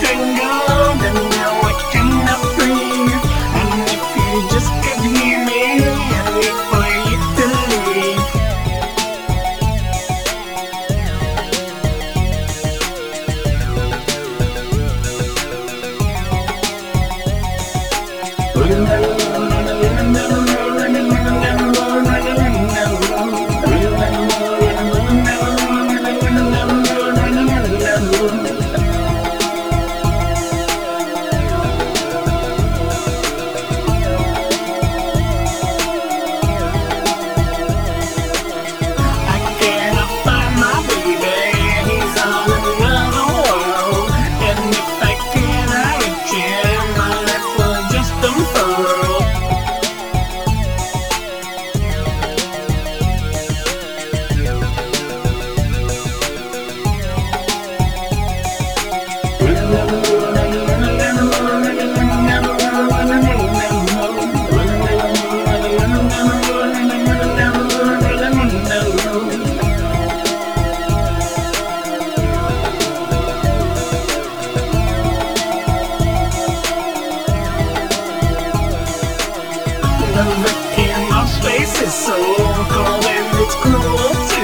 strangled and now I cannot breathe. And if you just could hear me, I wait for you to leave. The vacuum of space is so cold and it's cruel.